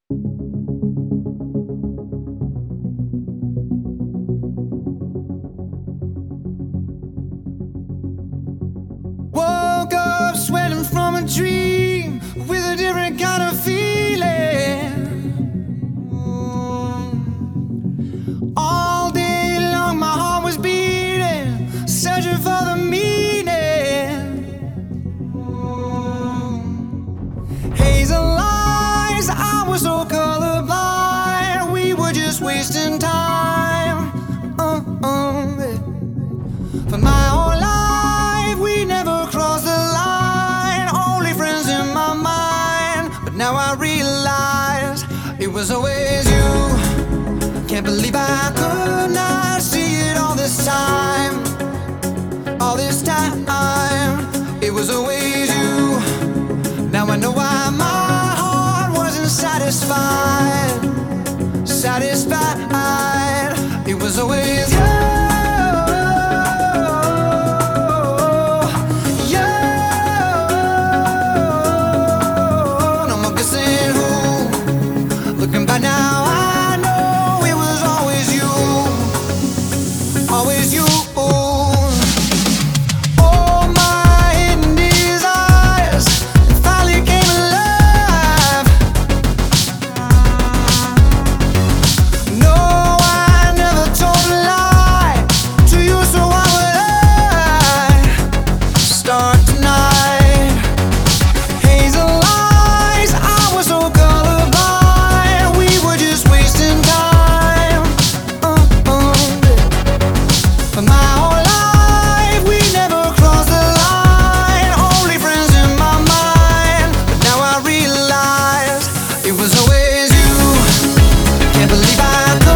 Woke up sweating from a dream with a different kind of feeling. All day long my heart was beating, searching for the meaning. Hazel lies, I was so colorblind. We were just wasting time. For my whole life we never crossed the line. Only friends in my mind. But now I realize it was always you. Can't believe I could not see it all this time. All this time, it was always you. Now I know why my heart wasn't satisfied. Satisfied, it was always you. No more guessing who. Looking back now, I know it was always you. Always you. It was always you. Can't believe I